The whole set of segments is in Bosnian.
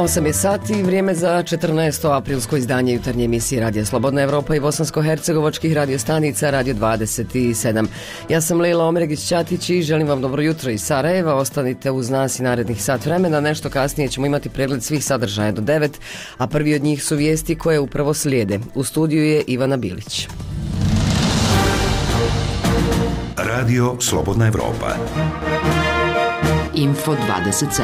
8 je sati, vrijeme za 14. aprilsko izdanje jutarnje emisije Radija Slobodna Evropa i bosansko-hercegovačkih radiostanica Radio 27. Ja sam Lejla Omregić-Ćatić i želim vam dobro jutro iz Sarajeva. Ostanite uz nas i narednih sat vremena. Nešto kasnije ćemo imati pregled svih sadržaja do 9, a prvi od njih su vijesti koje upravo slijede. U studiju je Ivana Bilić. Radio Slobodna Evropa. Info 27.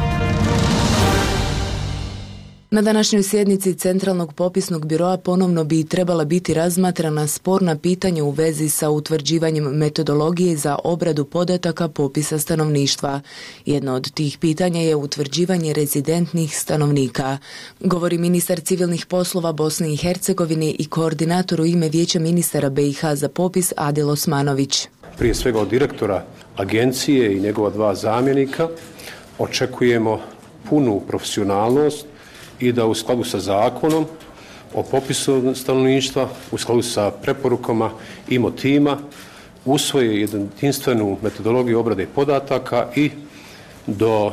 Na današnjoj sjednici Centralnog popisnog biroa ponovno bi trebala biti razmatrana sporna pitanja u vezi sa utvrđivanjem metodologije za obradu podataka popisa stanovništva. Jedno od tih pitanja je utvrđivanje rezidentnih stanovnika. Govori ministar civilnih poslova Bosne i Hercegovine i koordinator u ime Vijeća ministara BiH za popis Adil Osmanović. Prije svega od direktora agencije i njegova dva zamjenika očekujemo punu profesionalnost i da u skladu sa zakonom o popisu stanovništva, u skladu sa preporukama i motivima usvoje jedinstvenu metodologiju obrade podataka i do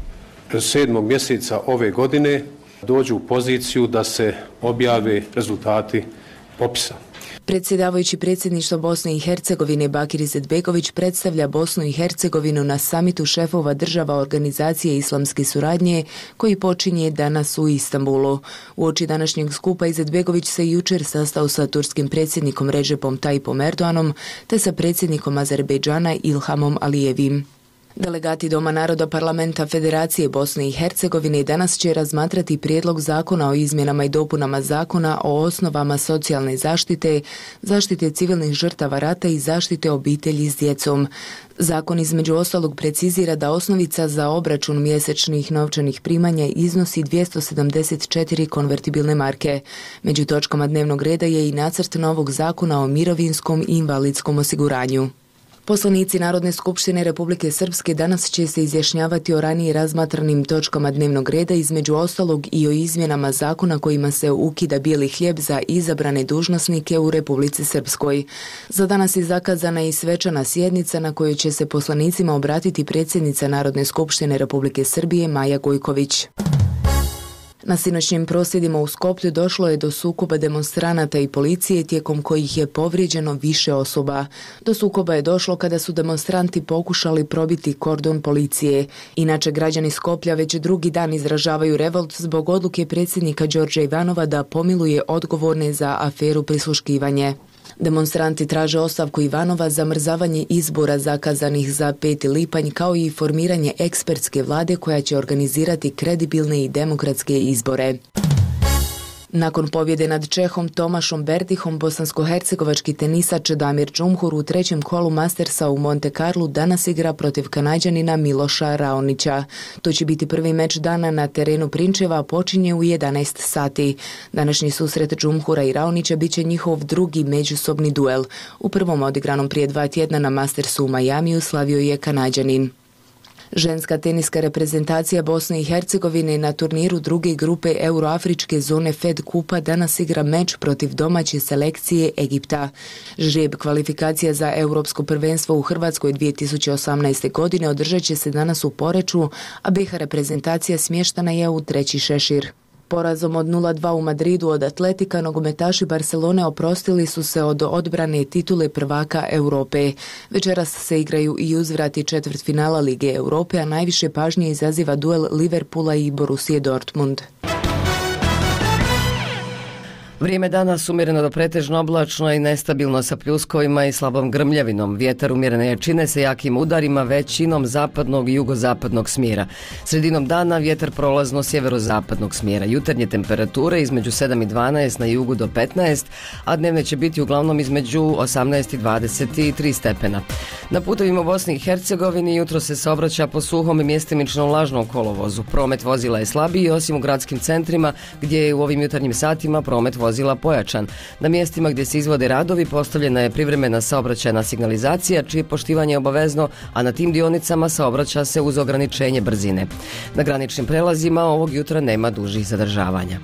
7. mjeseca ove godine dođu u poziciju da se objave rezultati popisa. Predsjedavajući predsjedništva Bosne i Hercegovine Bakir Izetbegović predstavlja Bosnu i Hercegovinu na samitu šefova država Organizacije islamske suradnje koji počinje danas u Istanbulu. Uoči današnjeg skupa Izetbegović se jučer sastao sa turskim predsjednikom Recepom Tayyipom Erdoganom te sa predsjednikom Azerbejdžana Ilhamom Alijevim. Delegati Doma naroda Parlamenta Federacije Bosne i Hercegovine danas će razmatrati prijedlog zakona o izmjenama i dopunama zakona o osnovama socijalne zaštite, zaštite civilnih žrtava rata i zaštite obitelji s djecom. Zakon između ostalog precizira da osnovica za obračun mjesečnih novčanih primanja iznosi 274 konvertibilne marke. Među točkama dnevnog reda je i nacrt novog zakona o mirovinskom i invalidskom osiguranju. Poslanici Narodne skupštine Republike Srpske danas će se izjašnjavati o ranije razmatranim točkama dnevnog reda, između ostalog i o izmjenama zakona kojima se ukida bijeli hljeb za izabrane dužnosnike u Republici Srpskoj. Za danas je zakazana i svečana sjednica na kojoj će se poslanicima obratiti predsjednica Narodne skupštine Republike Srbije Maja Gojković. Na sinoćnim prosvjedima u Skoplju došlo je do sukoba demonstranata i policije tijekom kojih je povrijeđeno više osoba. Do sukoba je došlo kada su demonstranti pokušali probiti kordon policije. Inače, građani Skoplja već drugi dan izražavaju revolt zbog odluke predsjednika Đorđa Ivanova da pomiluje odgovorne za aferu prisluškivanje. Demonstranti traže ostavku Ivanova, zamrzavanje izbora zakazanih za 5. lipanj kao i formiranje ekspertske vlade koja će organizirati kredibilne i demokratske izbore. Nakon pobjede nad Čehom Tomašom Bertihom, bosansko-hercegovački tenisač Damir Džumhur u trećem kolu Mastersa u Monte Carlu danas igra protiv Kanađanina Miloša Raonića. To će biti prvi meč dana na terenu Prinčeva, a počinje u 11 sati. Današnji susret Džumhura i Raonića bit će njihov drugi međusobni duel. U prvom odigranom prije 2 tjedna na Mastersu u Majamiju slavio je Kanađanin. Ženska teniska reprezentacija Bosne i Hercegovine na turniru druge grupe Euroafričke zone Fed Kupa danas igra meč protiv domaće selekcije Egipta. Žreb kvalifikacija za Europsko prvenstvo u Hrvatskoj 2018. godine održat će se danas u Poreču, a BiH reprezentacija smještana je u treći šešir. Porazom od 0-2 u Madridu od Atletika nogometaši Barcelone oprostili su se od odbrane titule prvaka Europe. Večeras se igraju i uzvrati četvrtfinala Lige Europe, a najviše pažnje izaziva duel Liverpoola i Borussije Dortmund. Vrijeme danas umjereno do pretežno oblačno i nestabilno sa pljuskovima i slabom grmljavinom. Vjetar umjerene jačine sa jakim udarima većinom zapadnog i jugozapadnog smjera. Sredinom dana vjetar prolazno sjeverozapadnog smjera. Jutarnje temperature između 7 i 12, na jugu do 15, a dnevne će biti uglavnom između 18 i 23 stepena. Na putovima u Bosni i Hercegovini jutro se saobraća po suhom i mjestimično vlažnom kolovozu. Promet vozila je slabiji, osim u gradskim centrima gdje je u ovim jutarnjim satima promet vozila pojačan. Na mjestima gdje se izvode radovi postavljena je privremena saobraćajna signalizacija čije poštivanje je obavezno, a na tim dionicama saobraća se uz ograničenje brzine. Na graničnim prelazima ovog jutra nema dužih zadržavanja.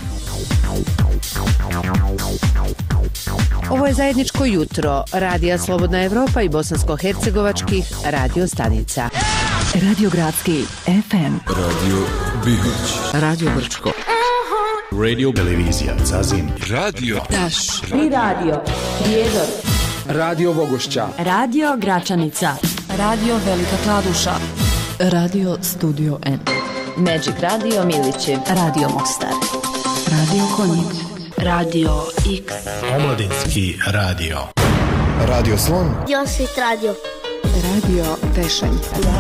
Ovo je zajedničko jutro Radija Slobodna Evropa i bosansko-hercegovačkih radio stanica. Radio Gradski FM. Radio Bihać. Radio Brčko. Radio Televizija Zazin. Radio Daš. Tri radio. Prijedor. Radio Bogošća. Radio Gračanica. Radio Velika Kladuša. Radio Studio N. Magic Radio Milići. Radio Mostar. Radio Konjic. Radio X. Omladinski radio. Radio Slon. Josit radio. Radio Tešanj.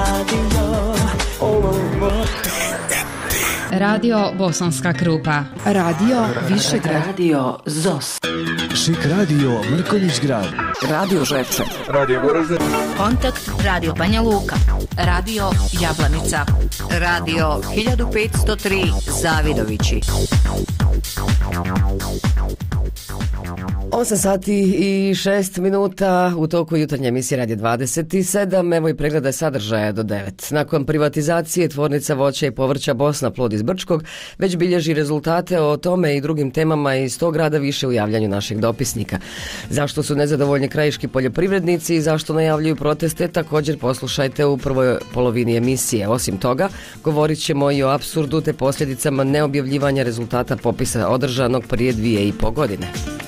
Radio Bosanska Krupa. Radio Višegrad. Radio ZOS. Šik radio Mrkonjić Grad. Radio Žepče. Radio Goražde. Kontakt Radio Banja Luka. Radio Jablanica. Radio 1503 Zavidovići. 8 sati i 6 minuta u toku jutarnje emisije Radio 27, evo i pregleda sadržaja do 9. Nakon privatizacije tvornica voća i povrća Bosna Plod iz Brčkog već bilježi rezultate o tome i drugim temama iz tog grada više u javljanju naših dopisnika. Zašto su nezadovoljni krajiški poljoprivrednici i zašto najavljuju proteste, također poslušajte u prvoj polovini emisije. Osim toga, govorit ćemo i o apsurdu te posljedicama neobjavljivanja rezultata popisa održanog prije 2,5 godine.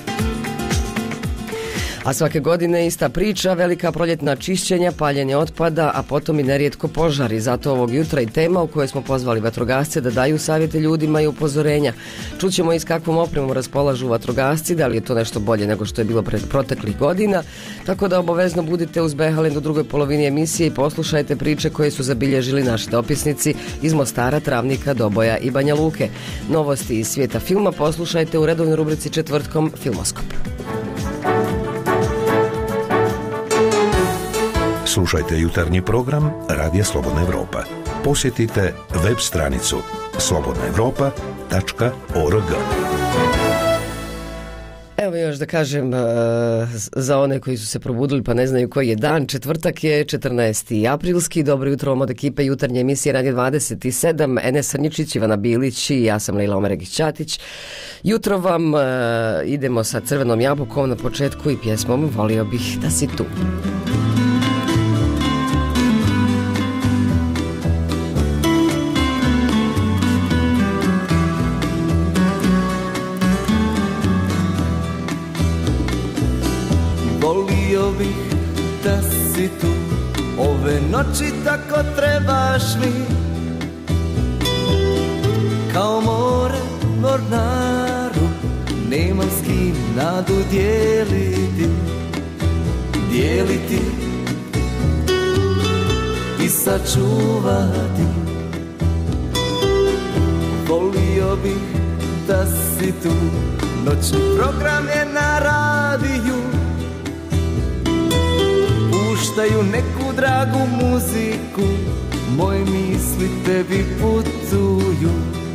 A svake godine ista priča, velika proljetna čišćenja, paljenje otpada, a potom i nerijetko požari. Zato ovog jutra i tema u kojoj smo pozvali vatrogasce da daju savjete ljudima i upozorenja. Čućemo i s kakvom opremom raspolažu vatrogasci, da li je to nešto bolje nego što je bilo proteklih godina. Tako da obavezno budite uz Behalen do drugoj polovini emisije i poslušajte priče koje su zabilježili naši dopisnici iz Mostara, Travnika, Doboja i Banja Luke. Novosti iz svijeta filma poslušajte u redovnoj rubrici četvrtkom Filmoskop. Slušajte jutarnji program Radija Slobodna Evropa. Posjetite web stranicu slobodnaevropa.org. Evo još da kažem za one koji su se probudili pa ne znaju koji je dan. Četvrtak je 14. aprilski. Dobro jutro vam od ekipe jutarnje emisije Radio 27. Enes Srnjičić, Ivana Bilić i ja sam Lejla Omeregić-Ćatić. Jutro vam idemo sa Crvenom jabukom na početku i pjesmom Volio bih da si tu. Da si tu, ove noći tako trebaš mi, kao more mornaru, nemam s kim nadu dijeliti i sačuvati. Volio bih da si tu, noćni program je na radiju, puštaju neku dragu muziku, moje misli tebi putuju,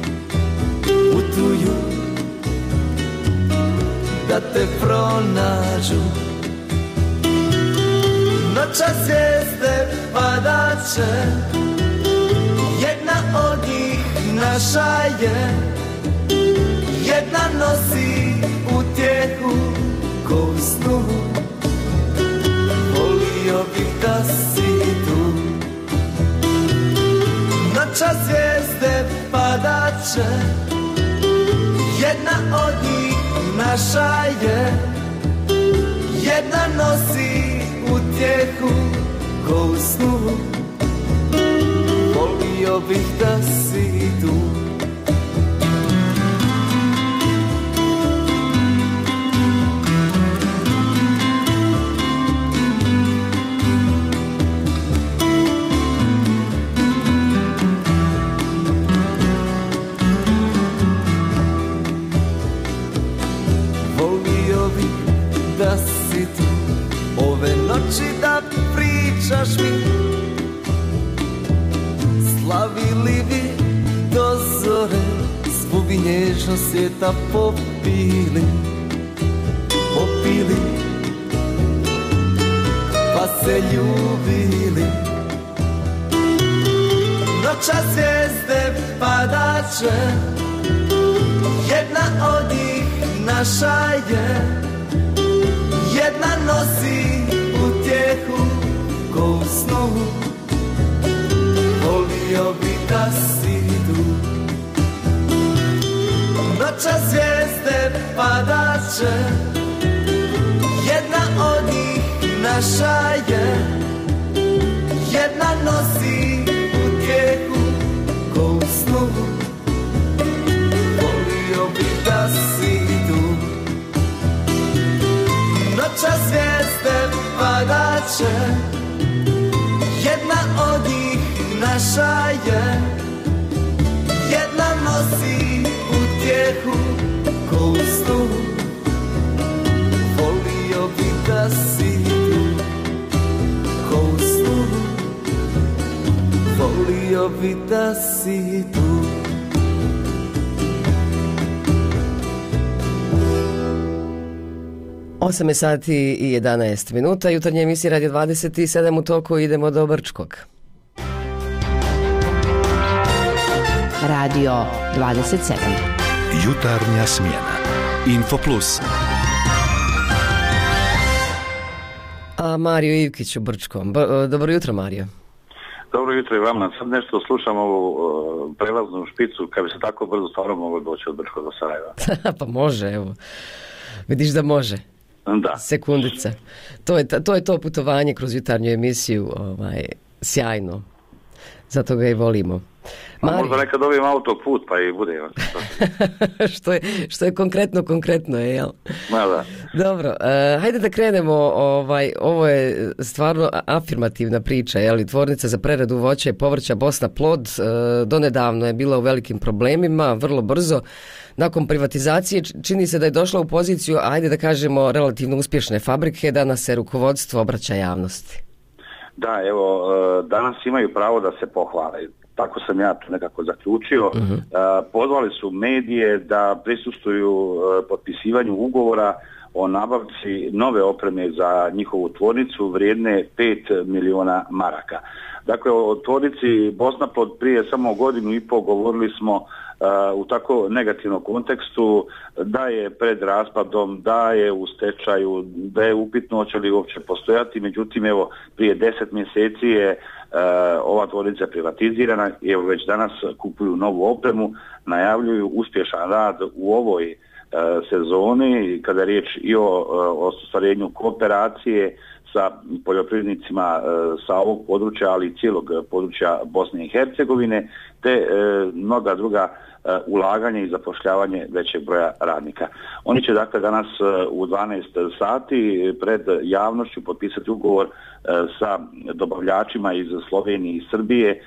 da te pronađu. Noćas zvijezde padaće, jedna od njih naša je, jedna nosi utjehu ko u snu. Volio bih da si tu, noćas zvijezde padaće, jedna od njih naša je, jedna nosi utjehu ko u snu. Volio bih da si tu. Da si tu, ove noći da pričaš mi, slavili bi do zore, svu bi nježnost svijeta popili, pa se ljubili. Noćas zvijezde padaće, jedna od njih naša je, jedna nosi utjehu ko u snu. da si tu. Noća zvijezde padaće, jedna od njih naša je, jedna nosi utjehu ko u snu. Volio bih da si tu. Noća zvijezde padaće, jedna od njih naša je, jedna nosi utjehu ko u snu. Volio bih da si tu, ko u snu. Volio bih da si tu. Osam je sati i 11 minuta. Jutarnje emisije Radio 27 u toku. Idemo do Brčkog. Radio 27. Jutarnja smjena. Info Plus. A Mario Ivkić u Brčkom. Dobro jutro, Mario. Dobro jutro i vama. Sad nešto slušam ovu prelaznu špicu. Kad bi se tako brzo stvarno moglo doći od Brčkog do Sarajeva. Pa može, evo. Vidiš da može. Da. Sekundica. To je to putovanje kroz jutarnju emisiju, sjajno. Zato ga i volimo. Možda nekad dobijem autoput pa i bude. što je konkretno je, jel? Da. Dobro, hajde da krenemo, ovo je stvarno afirmativna priča, jel? Tvornica za preradu voća i povrća Bosna Plod donedavno je bila u velikim problemima, vrlo brzo. Nakon privatizacije čini se da je došla u poziciju, ajde da kažemo, relativno uspješne fabrike, danas se rukovodstvo obraća javnosti. Da, evo, danas imaju pravo da se pohvale. Tako sam ja to nekako zaključio. Pozvali su medije da prisustvuju potpisivanju ugovora o nabavci nove opreme za njihovu tvornicu vrijedne 5 miliona maraka. Dakle, o tvornici Bosna Plod prije samo godinu i pol govorili smo u tako negativnom kontekstu da je pred raspadom, da je u stečaju, da je upitno hoće li uopće postojati. Međutim, evo, prije 10 mjeseci je ova tvornica privatizirana i evo već danas kupuju novu opremu, najavljuju uspješan rad u ovoj sezoni kada je riječ i o ostvarenju kooperacije sa poljoprivrednicima sa ovog područja, ali i cijelog područja Bosne i Hercegovine, te mnoga druga ulaganje i zapošljavanje većeg broja radnika. Oni će dakle danas u 12 sati pred javnošću potpisati ugovor sa dobavljačima iz Slovenije i Srbije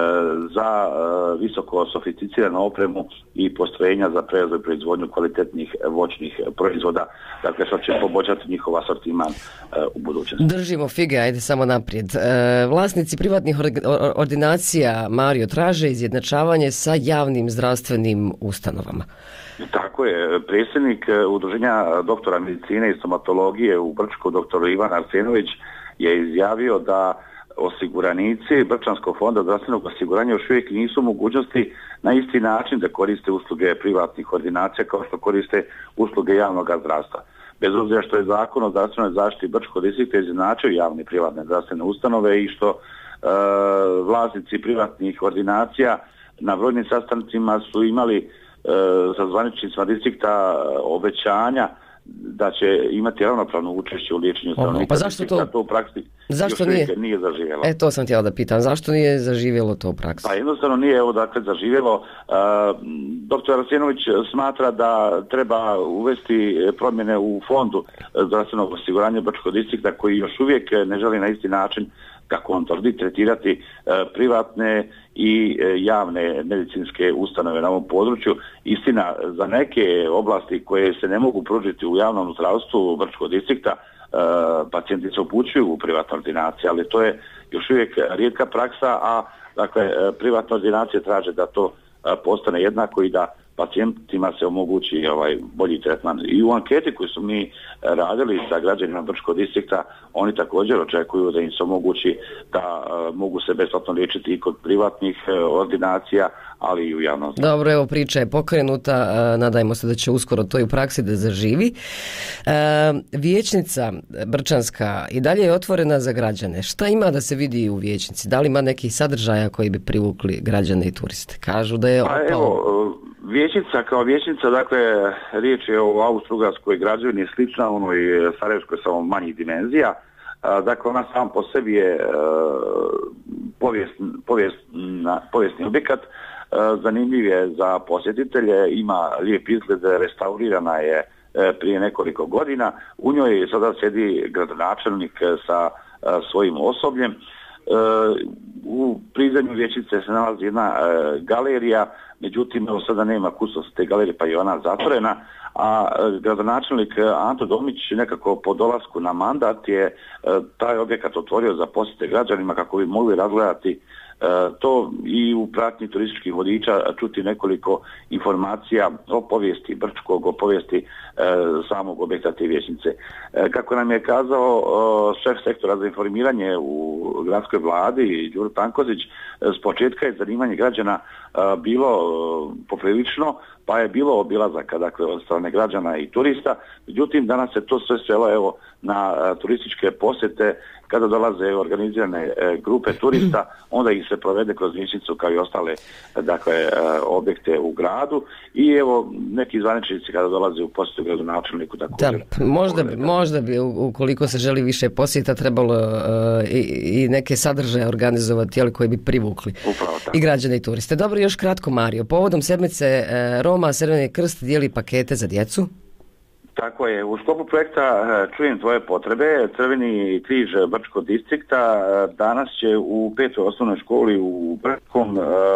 za visoko sofisticiranu opremu i postrojenja za preradu i proizvodnju kvalitetnih voćnih proizvoda, dakle što će poboljšati njihov asortiman u budućnosti. Držimo fige, ajde samo naprijed. Vlasnici privatnih ordinacija, Mario, traže izjednačavanje sa javnim zdravstvenim ustanovama. Tako je, predsjednik Udruženja doktora medicine i stomatologije u Brčku, dr. Ivan Arsenović, je izjavio da osiguranici Brčanskog fonda zdravstvenog osiguranja još uvijek nisu u mogućnosti na isti način da koriste usluge privatnih ordinacija kao što koriste usluge javnog zdravstva. Bez obzira što je zakon o zdravstvenoj zaštiti Brčkog distrikta izjednačio javne i privatne zdravstvene ustanove i što vlasnici privatnih ordinacija na brojnim sastancima su imali sa zvaničnicima distrikta obećanja da će imati ravnopravno učešće u liječenju stanovnika. Pa zašto to u praksi zašto nije zaživjelo? To sam htjela da pitam. Zašto nije zaživjelo to u praksi? Pa jednostavno nije zaživjelo. Dr. Arsenović smatra da treba uvesti promjene u fondu zdravstvenog osiguranja Brčkog distrikta koji još uvijek ne želi na isti način kako on tvrdi tretirati privatne i javne medicinske ustanove na ovom području. Istina, za neke oblasti koje se ne mogu pružiti u javnom zdravstvu Brčkog distrikta, pacijenti se upućuju u privatne ordinacije, ali to je još uvijek rijetka praksa, a dakle privatne ordinacije traže da to postane jednako i da pacijentima se omogući bolji tretman. I u anketi koju su mi radili sa građanima Brčkog distrikta, oni također očekuju da im se omogući da mogu se besplatno liječiti i kod privatnih ordinacija, ali i u javnom. Dobro, evo priča je pokrenuta, nadajmo se da će uskoro to i u praksi da zaživi. Vijećnica Brčanska i dalje je otvorena za građane. Šta ima da se vidi u vijećnici? Da li ima nekih sadržaja koji bi privukli građane i turiste? Kažu da je vijećnica kao vijećnica, dakle, riječ je o Austro-Ugarskoj građevini slična onoj Sarajevskoj, samo manjih dimenzija. Dakle, ona sam po sebi je povijesni objekat, zanimljiv je za posjetitelje, ima lijep izgled, restaurirana je prije nekoliko godina. U njoj sada sjedi gradonačelnik sa svojim osobljem. U prizemlju vijećnice se nalazi jedna galerija, međutim evo sada nema kustos te galerije pa je ona zatvorena, a gradonačelnik Anto Domić nekako po dolasku na mandat je taj objekat otvorio za posjete građanima kako bi mogli razgledati to i u pratnji turističkih vodiča čuti nekoliko informacija o povijesti Brčkog, o povijesti samog objekta te vijećnice. Kako nam je kazao šef sektora za informiranje u gradskoj vladi Đuro Tankozić, s početka je zanimanje građana bilo poprilično, pa je bilo obilazaka, dakle, od strane građana i turista. Međutim, danas se to sve svelo evo na turističke posjete. Kada dolaze organizirane grupe turista, onda ih se provede kroz vijećnicu kao i ostale, dakle, objekte u gradu i evo neki zvaničnici kada dolaze u posjetu gradonačelniku također. Da, možda bi ukoliko se želi više posjeta trebalo i neke sadržaje organizovati, ali koji bi privukli i građane i turiste. Dobro, još kratko, Mario. Povodom sedmice Roma, Crveni krst dijeli pakete za djecu. Tako je, u sklopu projekta Čujem tvoje potrebe, Crveni križ Brčkog distrikta danas će u 5. osnovnoj školi u Brčkom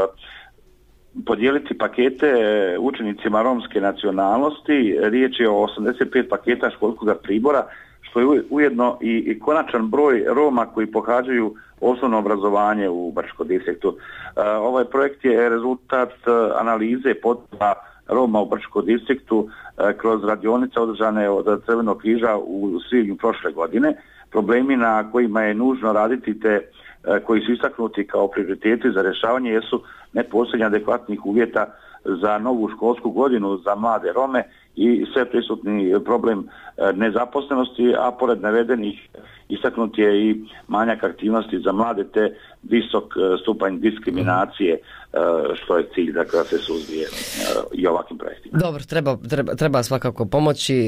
podijeliti pakete učenicima romske nacionalnosti. Riječ je o 85 paketa školskog pribora, što je ujedno i konačan broj Roma koji pohađaju osnovno obrazovanje u Brčkom distriktu. Ovaj projekt je rezultat analize potreba Roma u Brčkom distriktu kroz radionice održane od Crvenog križa u svibnju prošle godine. Problemi na kojima je nužno raditi te koji su istaknuti kao prioriteti za rješavanje jesu nepostojanje adekvatnih uvjeta za novu školsku godinu za mlade Rome i sve prisutni problem nezaposlenosti, a pored navedenih istaknut je i manjak aktivnosti za mlade te visok stupanj diskriminacije, što je cilj, dakle, da se suzbije i ovakvim projektima. Dobro, treba svakako pomoći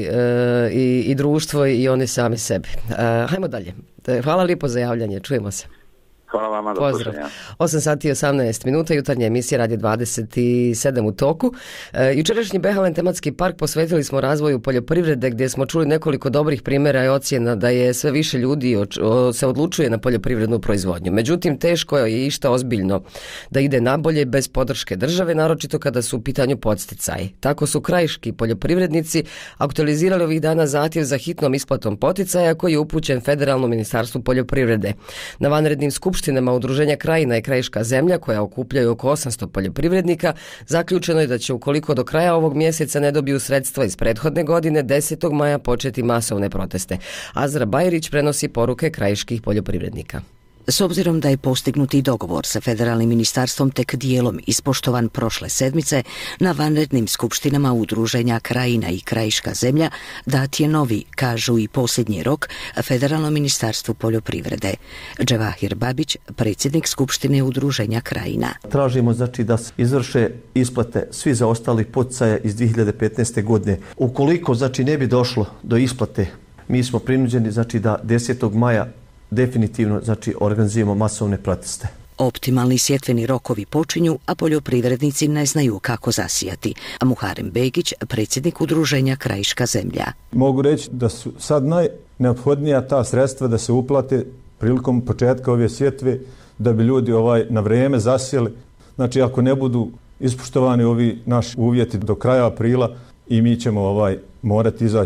i društvo i oni sami sebi. Hajmo dalje. Hvala lijepo za javljanje, čujemo se. Hvala vama, do slušanja. 8 sati i 18 minuta, jutarnja emisija Radio 27 u toku. Jučerašnji Behalen tematski park posvetili smo razvoju poljoprivrede, gdje smo čuli nekoliko dobrih primjera i ocjena da je sve više ljudi se odlučuje na poljoprivrednu proizvodnju. Međutim, teško je išta ozbiljno da ide nabolje bez podrške države, naročito kada su u pitanju podsticaji. Tako su krajiški poljoprivrednici aktualizirali ovih dana zahtjev za hitnom isplatom poticaja koji je upućen Federalnom ministarstvu poljoprivrede. Na vanrednim skupštinama Udruženja Krajina i Krajiška zemlja, koja okupljaju oko 800 poljoprivrednika, zaključeno je da će, ukoliko do kraja ovog mjeseca ne dobiju sredstva iz prethodne godine, 10. maja početi masovne proteste. Azra Bajrić prenosi poruke krajiških poljoprivrednika. S obzirom da je postignuti dogovor sa federalnim ministarstvom tek dijelom ispoštovan prošle sedmice, na vanrednim skupštinama Udruženja Krajina i Krajiška zemlja dat je novi, kažu i posljednji rok, federalnom ministarstvu poljoprivrede. Dževahir Babić, predsjednik skupštine Udruženja Krajina. Tražimo znači da se izvrše isplate svi zaostali poticaja iz 2015. godine. Ukoliko znači ne bi došlo do isplate, mi smo prinuđeni znači da 10. maja definitivno znači organizujemo masovne proteste. Optimalni sjetveni rokovi počinju, a poljoprivrednici ne znaju kako zasijati. A Muharem Begić, predsjednik Udruženja Krajiška zemlja. Mogu reći da su sad najneophodnija ta sredstva da se uplate prilikom početka ove sjetve, da bi ljudi na vrijeme zasijeli. Znači, ako ne budu ispoštovani ovi naši uvjeti do kraja aprila, i mi ćemo morati izaći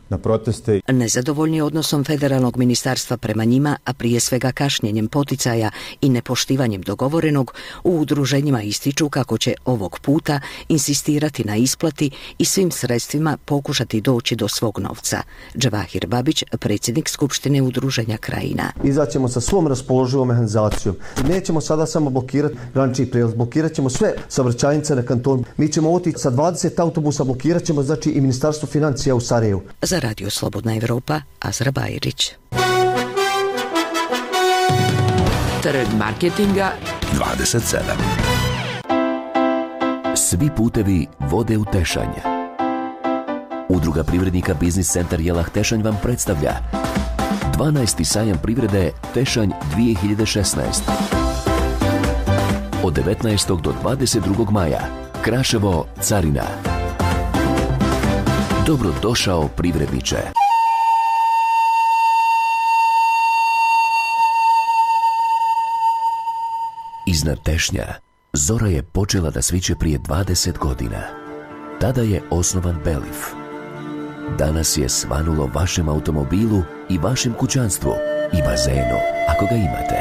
na proteste. Nezadovoljni odnosom federalnog ministarstva prema njima, a prije svega kašnjenjem poticaja i nepoštivanjem dogovorenog, u udruženjima ističu kako će ovog puta insistirati na isplati i svim sredstvima pokušati doći do svog novca. Džavahir Babić, predsjednik Skupštine udruženja Krajina. Izaćemo sa svom raspoloživom mehanizacijom. Nećemo sada samo blokirati granični prijelaz, blokirat ćemo sve saobraćajnice na kantonu. Mi ćemo otići sa 20 autobusa, blokirat ćemo znači i Ministarstvo financija u Sarajevu. Za Radio Slobodna Evropa, Azra Bajrić. Trend marketinga 27. Svi putevi vode u Tešanj. Udruga privrednika Biznis centar Jelah Tešanj vam predstavlja 12. sajam privrede Tešanj 2016. Od 19. do 22. maja. Kraševo, Carina. Dobrodošao privredniče. Iznad Tešnja zora je počela da sviće prije 20 godina. Tada je osnovan Belif. Danas je svanulo vašem automobilu i vašem kućanstvu i bazenu, ako ga imate.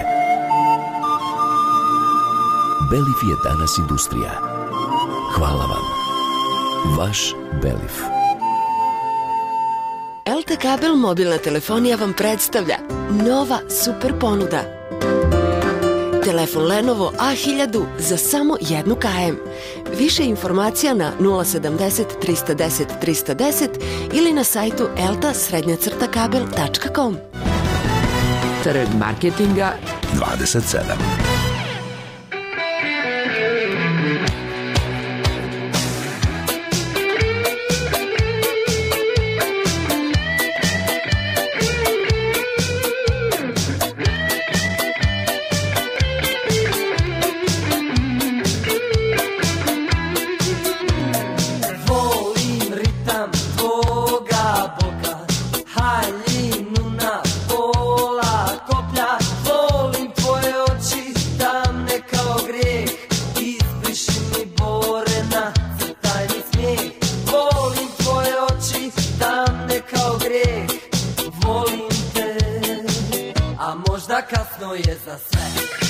Belif je danas industrija. Hvala vam. Vaš Belif. LT Kabel mobilna telefonija vam predstavlja nova super ponuda. Telefon Lenovo A1000 za samo 1 km. Više informacija na 070 310 310 ili na sajtu elta-kabel.com. Trend marketinga 27. Kasno je za sve.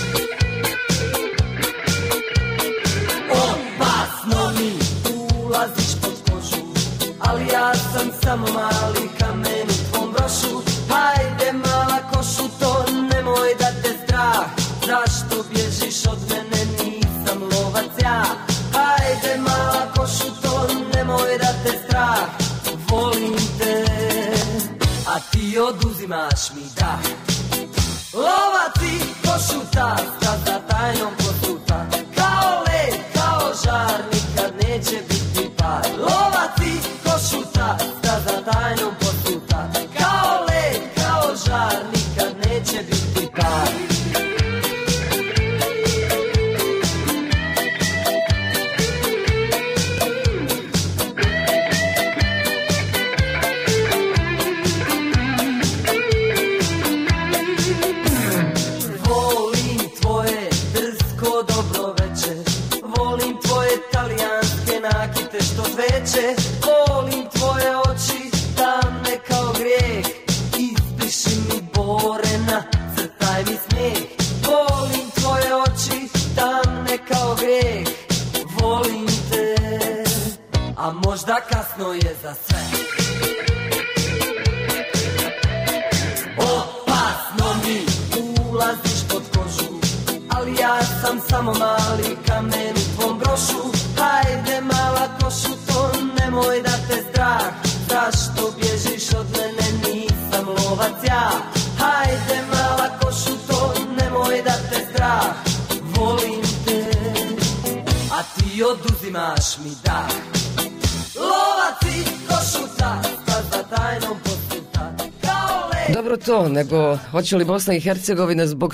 Opasno mi ulaziš pod kožu, ali ja sam samo mali kamen u tvom brošu. Hajde mala košu, to nemoj da te strah. Zašto bježiš od mene, nisam lovac ja. Hajde mala košu, to nemoj da te strah. Volim te, a ti oduzimaš mi dah. Lovaci košuta, staza tajnom posuta. Kao led, kao žar, nikad neće biti par. Lovaci košuta, staza tajnom posuta. Kao led, kao žar, nikad neće biti par. Volim tvoje oči, tamne kao grijeh. Izbriši mi bore, nacrtaj mi smijeh. Volim tvoje oči, tamne kao grijeh. Volim te, a možda kasno je za sve. Opasno mi ulaziš pod kožu, ali ja sam samo mali kamen u tvom brošu. Hajde mala košu, to nemoj da te strah. Zašto bježiš od mene, nisam lovac ja. Hajde mala košu, to nemoj da te strah. Volim te, a ti oduzimaš mi dah. Lovaci košuta, staza tajnom posuta. dobro to, nego hoće li Bosna i Hercegovina zbog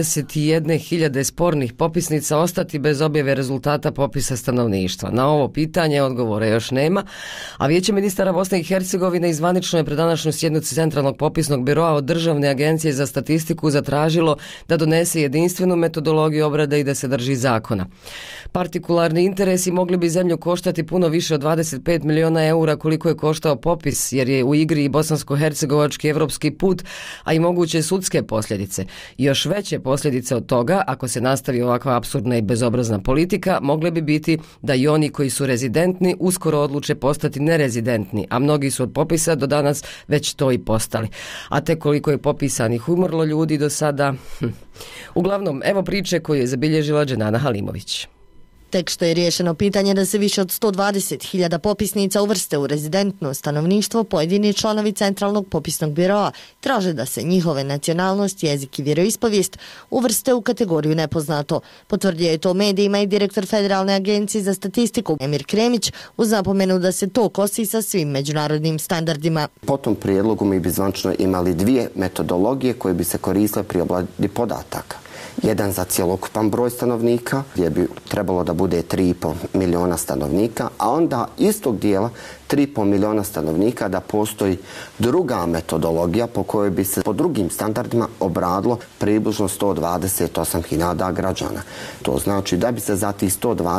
121.000 spornih popisnica ostati bez objave rezultata popisa stanovništva? Na ovo pitanje odgovora još nema, a Vijeće ministara Bosne i Hercegovine zvanično je pred današnju sjednicu Centralnog popisnog biroa od Državne agencije za statistiku zatražilo da donese jedinstvenu metodologiju obrade i da se drži zakona. Partikularni interesi mogli bi zemlju koštati puno više od 25 miliona eura koliko je koštao popis, jer je u igri i bosansko-hercegovački evropski put, a i moguće sudske posljedice. Još veće posljedice od toga, ako se nastavi ovakva apsurdna i bezobrazna politika, mogle bi biti da i oni koji su rezidentni uskoro odluče postati nerezidentni, a mnogi su od popisa do danas već to i postali. A te koliko je popisanih umrlo ljudi do sada? Uglavnom, evo priče koju je zabilježila Dženana Halimović. Tek što je riješeno pitanje da se više od 120.000 popisnica uvrste u rezidentno stanovništvo, pojedini članovi Centralnog popisnog biroa traže da se njihove nacionalnost, jezik i vjeroispovijest uvrste u kategoriju nepoznato. Potvrdio je to medijima i direktor Federalne agencije za statistiku Emir Kremić uz napomenu da se to kosi sa svim međunarodnim standardima. Po tom prijedlogu mi bi zvančno imali dvije metodologije koje bi se koristile pri obradi podataka. Jedan za cjelokupan broj stanovnika, gdje bi trebalo da bude 3,5 miliona stanovnika, a onda istog dijela 3,5 miliona stanovnika da postoji druga metodologija po kojoj bi se po drugim standardima obradilo približno 128.000 građana. To znači da bi se za tih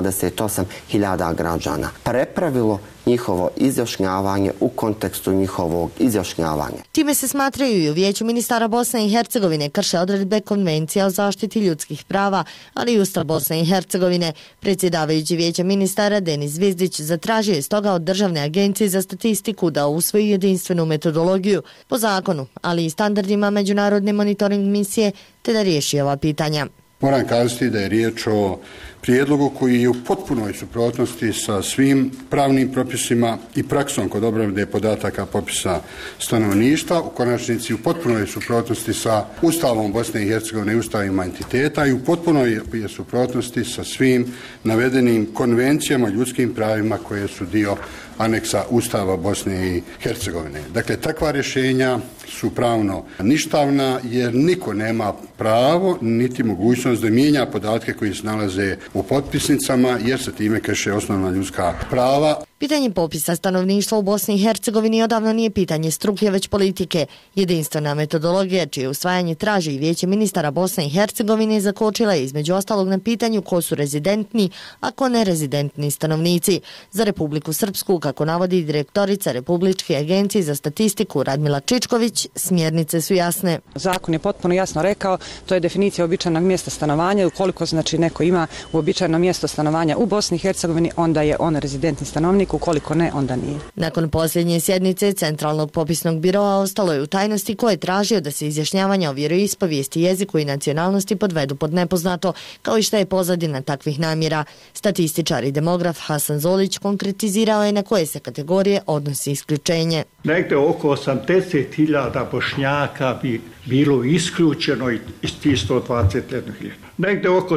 128.000 građana prepravilo njihovo izjašnjavanje u kontekstu njihovog izjašnjavanja. Time se smatraju i u Vijeću ministara Bosne i Hercegovine krše odredbe Konvencija o zaštiti ljudskih prava, ali i Ustav Bosne i Hercegovine. Predsjedavajući Vijeća ministara Denis Zvizdić zatražio je stoga od Državne agencije za statistiku da usvoji jedinstvenu metodologiju po zakonu, ali i standardima međunarodne monitoring misije, te da riješi ova pitanja. Moram kazati da je riječ o prijedlogu koji je u potpunoj suprotnosti sa svim pravnim propisima i praksom kod obrade podataka popisa stanovništva, u konačnici u potpunoj suprotnosti sa Ustavom Bosne i Hercegovine i ustavima entiteta i u potpunoj je suprotnosti sa svim navedenim konvencijama o ljudskim pravima koje su dio aneksa Ustava Bosne i Hercegovine. Dakle, takva rješenja su pravno ništavna jer niko nema pravo niti mogućnost da mijenja podatke koji se nalaze u potpisnicama jer se time krše osnovna ljudska prava. Pitanje popisa stanovništva u Bosni i Hercegovini odavno nije pitanje struke, već politike. Jedinstvena metodologija, čije usvajanje traži i Vijeće ministara Bosne i Hercegovine, zakočila je između ostalog na pitanju ko su rezidentni, a ko nerezidentni stanovnici. Za Republiku Srpsku, kako navodi direktorica Republičke agencije za statistiku Radmila Čičković, smjernice su jasne. Zakon je potpuno jasno rekao, to je definicija uobičajenog mjesta stanovanja. Ukoliko znači neko ima uobičajeno mjesto stanovanja u Bosni i Hercegovini, onda je on rezidentni stanovnik, ukoliko ne, onda nije. Nakon posljednje sjednice Centralnog popisnog biroa ostalo je u tajnosti ko je tražio da se izjašnjavanja o vjeroispovijesti, jeziku i nacionalnosti podvedu pod nepoznato, kao i šta je pozadina takvih namjera. Statističar i demograf Hasan Zolić konkretizirao je na koje se kategorije odnosi isključenje. Negde oko 80.000 Bošnjaka bi bilo isključeno iz tih 121.000. Negde oko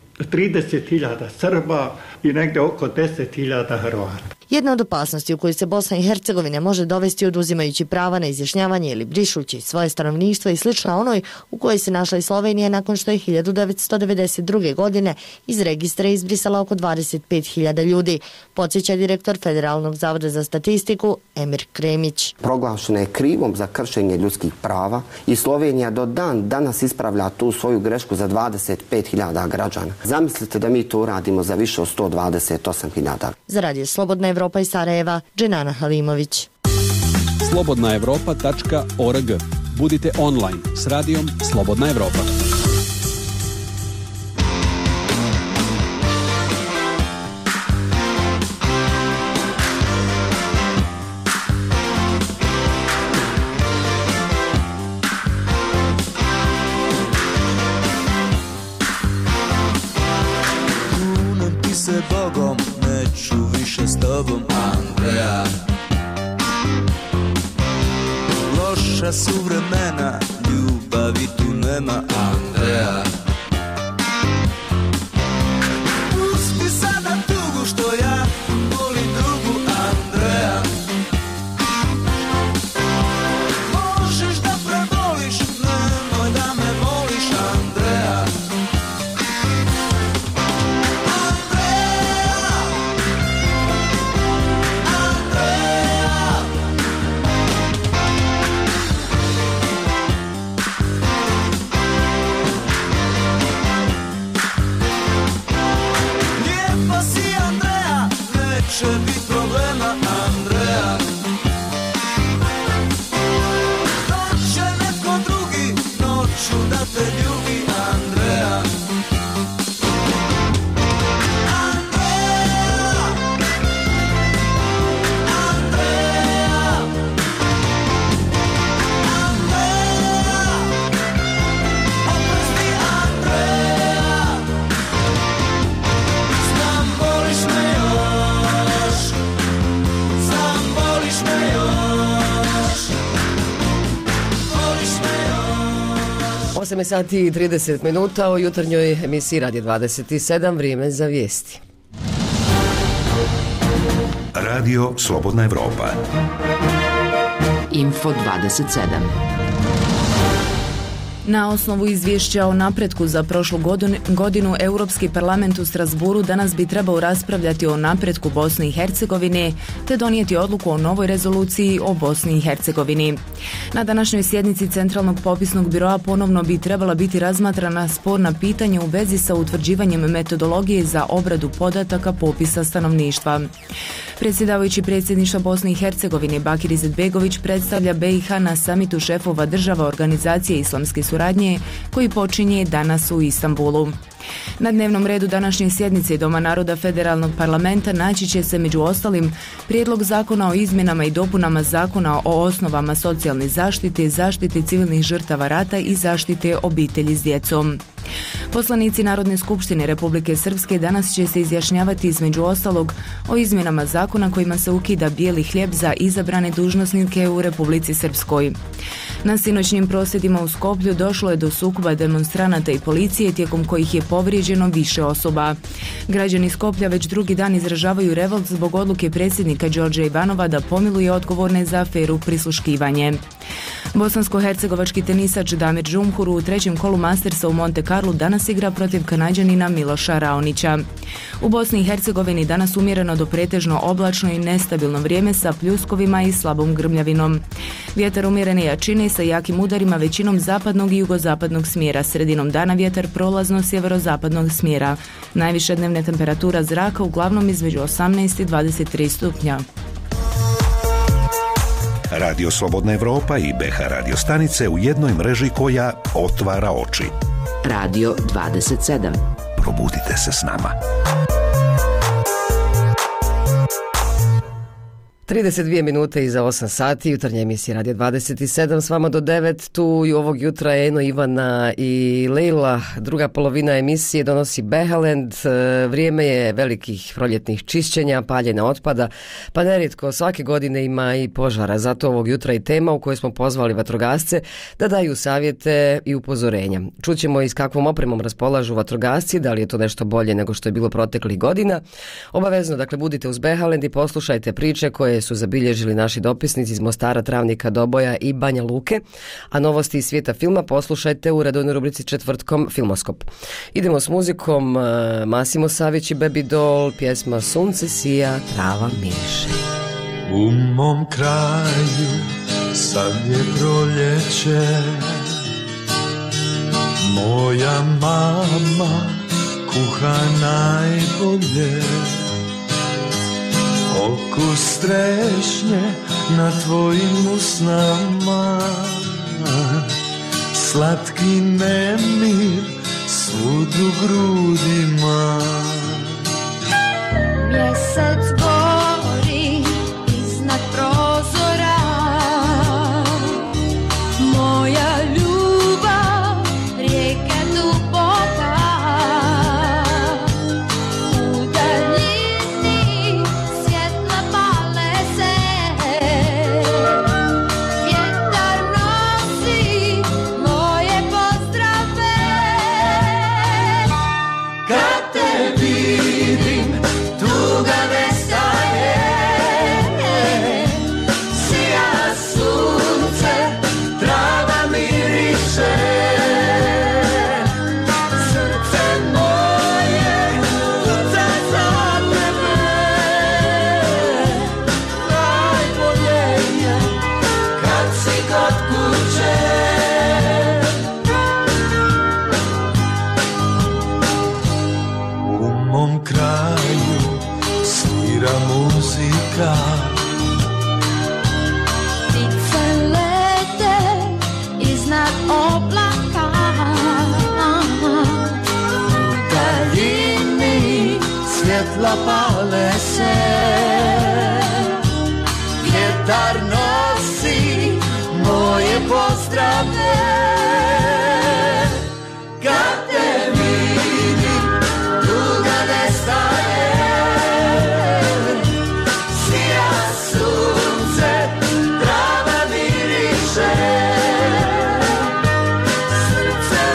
30.000 Srba i negde oko 10.000 Hrvata. Jedna od opasnosti u kojoj se Bosna i Hercegovina može dovesti oduzimajući prava na izjašnjavanje ili brišući svoje stanovništvo i slična onoj u kojoj se našla i Slovenija nakon što je 1992. godine iz registra izbrisala oko 25.000 ljudi, podsjeća direktor Federalnog zavoda za statistiku Emir Kremić. Proglašena je krivom za kršenje ljudskih prava i Slovenija do dan danas ispravlja tu svoju grešku za 25.000 građana. Zamislite da mi to uradimo za više od 128.000. Za Radio Slobodna Evropa iz Sarajeva, Dženana Halimović. slobodnaevropa.org. Budite online s radijom Slobodna Evropa. Kunem ti se Bogom, neću više s tobom, Andreja. Loša su vremena, ljubavi tu nema, Andreja. Pusti sada tugu što ja volim drugu, Andreja. Možeš da prebolim 8 sati i 30 minuta o jutarnjoj emisiji Radio 27, vrijeme za vijesti. Radio Slobodna Evropa. Info 27. Na osnovu izvješća o napretku za prošlu godinu, Europski parlament u Strasburu danas bi trebao raspravljati o napretku Bosne i Hercegovine te donijeti odluku o novoj rezoluciji o Bosni i Hercegovini. Na današnjoj sjednici Centralnog popisnog biroa ponovno bi trebala biti razmatrana sporna pitanja u vezi sa utvrđivanjem metodologije za obradu podataka popisa stanovništva. Predsjedavajući predsjedništva Bosne i Hercegovine Bakir Izetbegović predstavlja BiH na samitu šefova država Organizacije islamske suradnje koji počinje danas u Istanbulu. Na dnevnom redu današnje sjednice Doma naroda Federalnog parlamenta naći će se među ostalim prijedlog zakona o izmjenama i dopunama zakona o osnovama socijalne zaštite, zaštite civilnih žrtava rata i zaštite obitelji s djecom. Poslanici Narodne skupštine Republike Srpske danas će se izjašnjavati između ostalog o izmjenama zakona kojima se ukida bijeli hljeb za izabrane dužnosnike u Republici Srpskoj. Na sinoćnim prosvjedima u Skoplju došlo je do sukoba demonstranata i policije tijekom kojih je povrijeđeno više osoba. Građani Skoplja već drugi dan izražavaju revolt zbog odluke predsjednika Đorđa Ivanova da pomiluje odgovorne za aferu prisluškivanje. Bosansko-hercegovački tenisač Damir Džumhur u trećem kolu Mastersa u Monte Carlo danas igra protiv Kanađanina Miloša Raonića. U Bosni i Hercegovini danas umjereno do pretežno oblačno i nestabilno vrijeme sa pljuskovima i slabom grmljavinom. Vjetar umjerene jačine sa jakim udarima većinom zapadnog i jugozapadnog smjera. Sredinom dana vjetar prolazno sjeverozapadnog smjera. Najviša dnevna temperatura zraka uglavnom između 18 i 23 stupnja. Radio Slobodna Evropa i BH radio stanice u jednoj mreži koja otvara oči. Radio 27. Probudite se s nama. 32 minute iza 8 sati, jutarnja emisija Radio 27, s vama do 9, tu i ovog jutra Eno, Ivana i Leila. Druga polovina emisije donosi Behalend, vrijeme je velikih proljetnih čišćenja, paljenja otpada, pa nerijetko svake godine ima i požara, zato ovog jutra i tema u kojoj smo pozvali vatrogasce da daju savjete i upozorenja. Čućemo i s kakvom opremom raspolažu vatrogasci, da li je to nešto bolje nego što je bilo proteklih godina. Obavezno, dakle, budite uz Behalend i poslušajte priče koje su zabilježili naši dopisnici iz Mostara, Travnika, Doboja i Banja Luke, a novosti iz svijeta filma poslušajte u redovnoj rubrici četvrtkom Filmoskop. Idemo s muzikom, Massimo Savić i Baby Doll, pjesma Sunce sija, trava miriše. U mom kraju sad je proljeće, moja mama kuha najbolje, okus trešnje na tvojim usnama, slatki nemir svud u grudima. Mjesec gori iznad prozora, moja ljubav rijeke duboka, u daljini svjetla pale se, vjetar nosi moje pozdrave. Kad te vidim, tuga nestaje, sija sunce, trava miriše, srce moje kuca za tebe, najbolje je kad si kod kuće. U mom kraju svira muzika, Ptice lete iznad oblaka, u daljini svjetla pale se, vjetar nosi moje pozdrave. Kad te vidim, tuga nestaje, sija sunce, trava miriše, srce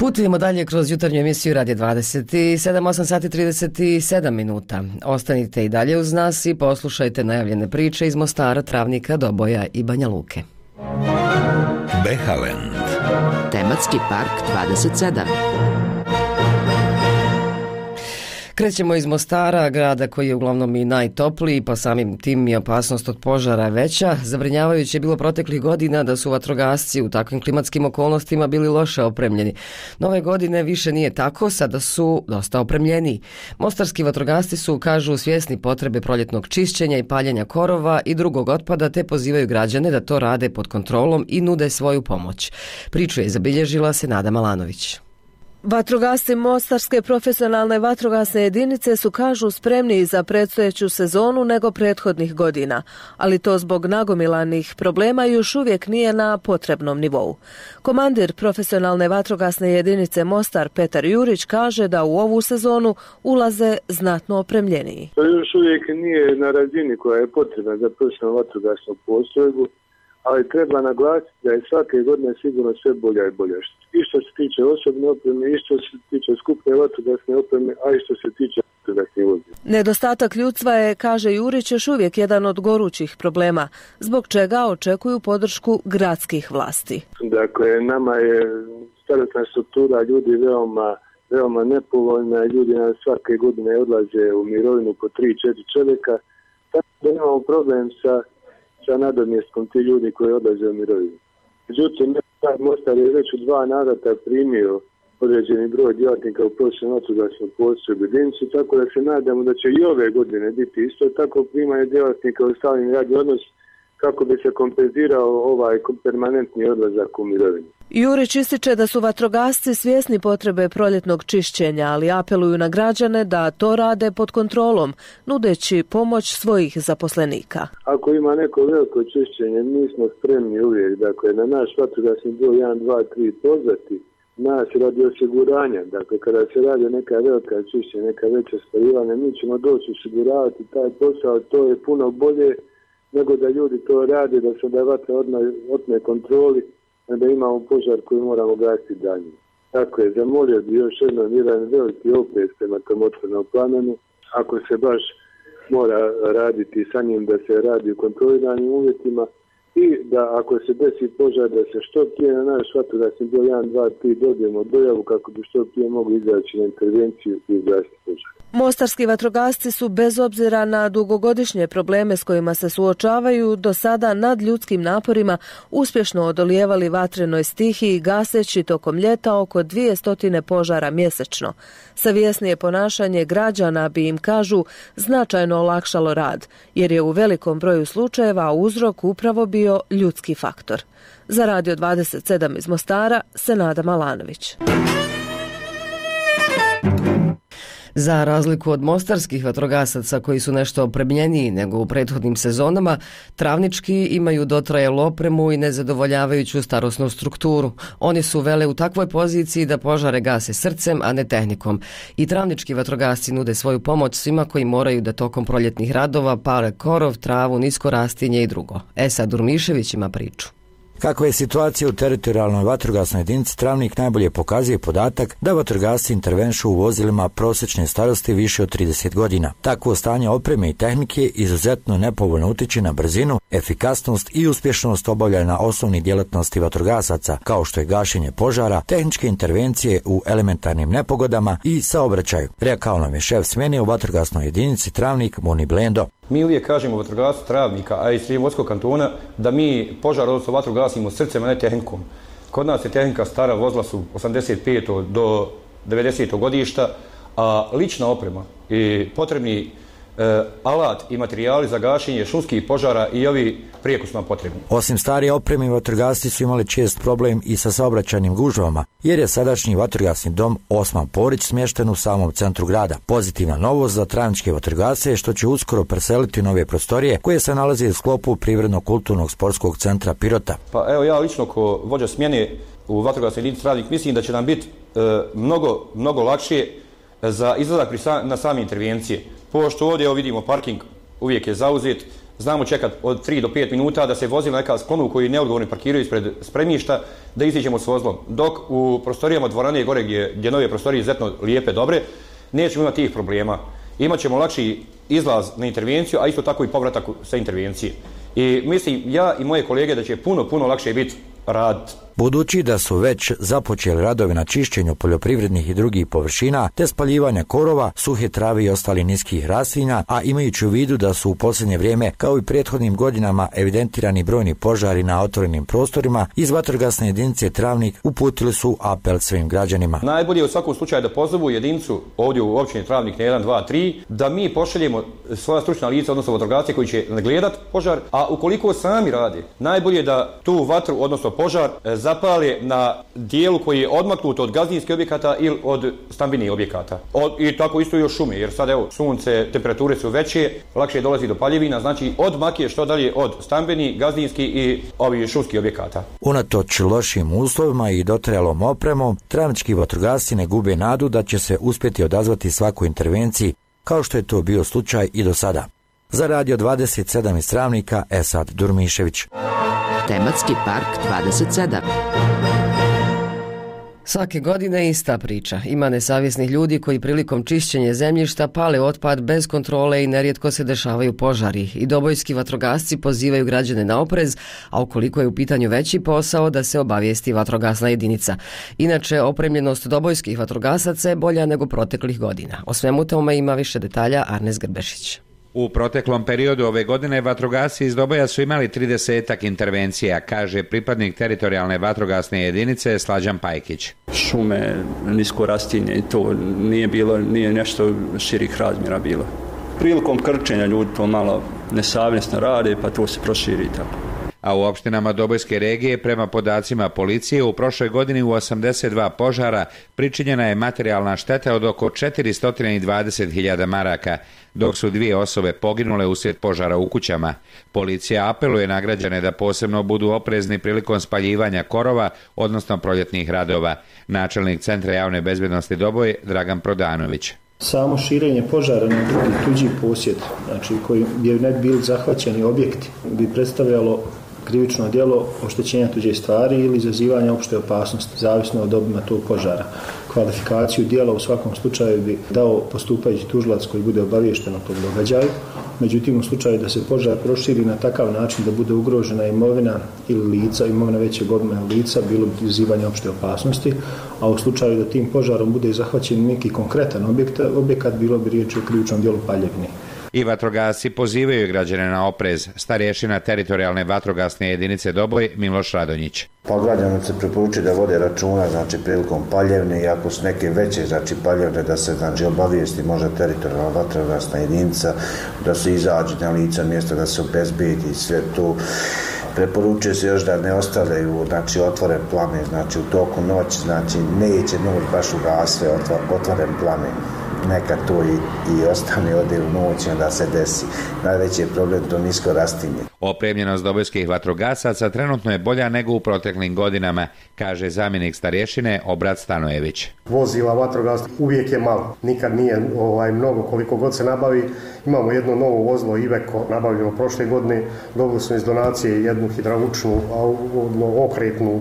Putujemo dalje kroz jutarnju emisiju Radija 27, 8 sati 37 minuta. Ostanite i dalje uz nas i poslušajte najavljene priče iz Mostara, Travnika, Doboja i Banja Luke. Behaland. Tematski park 27. Krećemo iz Mostara, grada koji je uglavnom i najtopliji, pa samim tim i opasnost od požara veća. Zabrinjavajuće je bilo proteklih godina da su vatrogasci u takvim klimatskim okolnostima bili loše opremljeni. Nove godine više nije tako, sada su dosta opremljeniji. Mostarski vatrogasci su, kažu, svjesni potrebe proljetnog čišćenja i paljenja korova i drugog otpada, te pozivaju građane da to rade pod kontrolom i nude svoju pomoć. Priču je zabilježila Senada Malanović. Vatrogasci Mostarske profesionalne vatrogasne jedinice su, kažu, spremniji za predstojeću sezonu nego prethodnih godina, ali to zbog nagomilanih problema još uvijek nije na potrebnom nivou. Komandir profesionalne vatrogasne jedinice Mostar Petar Jurić kaže da u ovu sezonu ulaze znatno opremljeniji. To još uvijek nije na razini koja je potrebna za profesionalnu vatrogasnu postrojbu, ali treba naglasiti da je svake godine sigurno sve bolja i bolja. I što se tiče osobne opreme, i što se tiče skupne vatrogasne opreme, a i što se tiče vatrogasnih vozila. Nedostatak ljudstva je, kaže Jurić, još uvijek jedan od gorućih problema, zbog čega očekuju podršku gradskih vlasti. Dakle, nama je starosna struktura ljudi veoma nepovoljna, ljudi nam svake godine odlaze u mirovinu po 3-4 čovjeka, tako da imamo problem sa nadomjestkom ti ljudi koji odlaze u mirovinu. Međutim, Mostar je već u 2 navrata primio određeni broj djelatnika u profesionalnu vatrogasnu postrojbu jedinicu, tako da se nadamo da će i ove godine biti isto tako primanje djelatnika u stalni radni odnos kako bi se kompenzirao ovaj permanentni odlazak u mirovinu. Jurić ističe da su vatrogasci svjesni potrebe proljetnog čišćenja, ali apeluju na građane da to rade pod kontrolom, nudeći pomoć svojih zaposlenika. Ako ima neko veliko čišćenje, mi smo spremni uvijek, dakle, na naš vatrogasni broj 1, 2, 3 pozvati nas radi osiguranja. Dakle, kada se radi neka velika čišćenja, neka veća spaljivanja, mi ćemo doći osiguravati taj posao, to je puno bolje nego da ljudi to rade, da se da vatra otme kontroli, da imamo požar koji moramo gasiti dalje. Tako je, zamolio bi još jedan veliki oprez prema tom otvornom plamenu. Ako se baš mora raditi sa njim, da se radi u kontroliranim uvjetima i da ako se desi požar, da se što prije na naš vatrogasni broj 1, 2, 3 dobijemo dojavu kako bi što prije mogli izaći na intervenciju i ugasiti požar. Mostarski vatrogasci su, bez obzira na dugogodišnje probleme s kojima se suočavaju, do sada nad ljudskim naporima uspješno odolijevali vatrenoj stihiji, gaseći tokom ljeta oko 200 požara mjesečno. Savjesnije ponašanje građana bi im, kažu, značajno olakšalo rad, jer je u velikom broju slučajeva uzrok upravo bio ljudski faktor. Za Radio 27 iz Mostara, Senada Malanović. Za razliku od mostarskih vatrogasaca koji su nešto opremljeniji nego u prethodnim sezonama, travnički imaju dotrajalu opremu i nezadovoljavajuću starosnu strukturu. Oni su vele u takvoj poziciji da požare gase srcem, a ne tehnikom. I travnički vatrogasci nude svoju pomoć svima koji moraju da tokom proljetnih radova pale korov, travu, nisko rastinje i drugo. Esad Durmišević ima priču. Kakva je situacija u teritorijalnoj vatrogasnoj jedinici, Travnik najbolje pokazuje podatak da vatrogasci intervenšu u vozilima prosječne starosti više od 30 godina. Takvo stanje opreme i tehnike izuzetno nepovoljno utiče na brzinu, efikasnost i uspješnost obavljanja osnovnih djelatnosti vatrogasaca, kao što je gašenje požara, tehničke intervencije u elementarnim nepogodama i saobraćaju, rekao nam je šef smjene u vatrogasnoj jedinici Travnik Moni Blendo. Mi uvijek kažemo vatrogascu Travnika, a i Srijemotskog kantona, da mi požar, odnosno vatru gasimo srcem, a ne tehnikom. Kod nas je tehnika stara, vozila su 85. do 90. godišta, a lična oprema i potrebni alat i materijali za gašenje šumskih požara i ovi prijeko su nam potrebni. Osim starije opreme, vatrogasci su imali čest problem i sa saobraćajnim gužvama, jer je sadašnji vatrogasni dom Osman Porić smješten u samom centru grada. Pozitivna novost za travničke vatrogasce je što će uskoro preseliti nove prostorije koje se nalaze u sklopu Privredno-kulturnog sportskog centra Pirota. Pa evo, ja lično ko vođa smjene u vatrogasnoj jedinici Travnik mislim da će nam biti mnogo lakše za izlazak na same intervencije. Pošto ovdje vidimo parking uvijek je zauzet, znamo čekati od 3 do 5 minuta da se vozila neka sklonu koji neodgovorni parkiraju ispred spremišta, da iziđemo s vozilom. Dok u prostorijama dvorane gore gdje nove prostorije izuzetno lijepe, dobre, nećemo imati tih problema. Imaćemo lakši izlaz na intervenciju, a isto tako i povratak sa intervencije. I mislim, ja i moje kolege da će puno lakše biti rad. Budući da su već započeli radovi na čišćenju poljoprivrednih i drugih površina, te spaljivanja korova, suhe trave i ostali niskih raslinja, a imajući u vidu da su u posljednje vrijeme, kao i prethodnim godinama, evidentirani brojni požari na otvorenim prostorima, iz vatrogasne jedinice Travnik uputili su apel svim građanima. Najbolje je u svakom slučaju da pozovu jedinicu ovdje u općini Travnik na 1, 2, 3, da mi pošaljemo svoja stručna lica, odnosno vatrogasce koji će nagledati požar, a ukoliko sami rade, najbolje je da tu vatru, odnosno požar, zapale na dijelu koji je odmaknut od gazdinskih objekata ili od stambenih objekata. I tako isto i od šume, jer sad evo sunce, temperature su veće, lakše dolazi do paljevina, znači odmak je što dalje od stambenih, gazdinskih i ovih šumskih objekata. Unatoč lošim uslovima i dotrajalom opremom, travnički vatrogasci ne gube nadu da će se uspjeti odazvati svakoj intervenciji, kao što je to bio slučaj i do sada. Za Radio 27 iz Travnika, Esad Durmišević. Tematski park 27. Svake godine ista priča. Ima nesavjesnih ljudi koji prilikom čišćenja zemljišta pale otpad bez kontrole i nerijetko se dešavaju požari. I dobojski vatrogasci pozivaju građane na oprez, a ukoliko je u pitanju veći posao da se obavijesti vatrogasna jedinica. Inače, opremljenost dobojskih vatrogasaca je bolja nego proteklih godina. O svemu tome ima više detalja Arnes Grbešić. U proteklom periodu ove godine vatrogasci iz Doboja su imali 30-ak intervencija, kaže pripadnik teritorijalne vatrogasne jedinice Slađan Pajkić. Šume, nisko rastinje i to nije nešto širih razmjera bilo. Prilikom krčenja ljudi to malo nesavjesno rade pa to se proširi tako. A u opštinama Dobojske regije, prema podacima policije, u prošloj godini u 82 požara pričinjena je materijalna šteta od oko 420.000 maraka, dok su 2 osobe poginule uslijed požara u kućama. Policija apeluje na građane da posebno budu oprezni prilikom spaljivanja korova, odnosno proljetnih radova. Načelnik Centra javne bezbjednosti Doboj, Dragan Prodanović. Samo širenje požara na drugi tuđi posjed, znači koji bi ne bili zahvaćeni objekti, bi predstavljalo krivično djelo oštećenja tuđe stvari ili izazivanja opšte opasnosti, zavisno od obima tog požara. Kvalifikaciju djela u svakom slučaju bi dao postupajući tužilac koji bude obaviješten o tom događaju. Međutim, u slučaju da se požar proširi na takav način da bude ugrožena imovina ili lica, imovina većeg obima lica, bilo bi izazivanje opšte opasnosti, a u slučaju da tim požarom bude zahvaćen neki konkretan objekat, bilo bi riječ o krivičnom djelu paljevine. I vatrogasci pozivaju građane na oprez. Starješina teritorijalne vatrogasne jedinice Doboj, Miloš Radonjić. Pa građanima se preporučuje da vode računa, znači prilikom paljevne i ako su neke veće, znači paljevne, da se znači obavijesti možda teritorijalna vatrogasna jedinica, da se izađe na lica mjesta, da se obezbijedi sve to. Preporučuje se još da ne ostavljaju znači otvoren plamen, znači u toku noći, znači neće noć baš ugasve otvoren plamen. Neka to i ostane ode u noć, da se desi. Najveći je problem to nisko rastinje. Opremljenost dobojskih vatrogasaca trenutno je bolja nego u proteklim godinama, kaže zamjenik starješine Obrat Stanojević. Vozila vatrogasnih uvijek je malo, nikad nije mnogo, koliko god se nabavi. Imamo jedno novo vozilo Iveco, nabavljeno prošle godine, dobili smo iz donacije jednu hidrauličnu, okretnu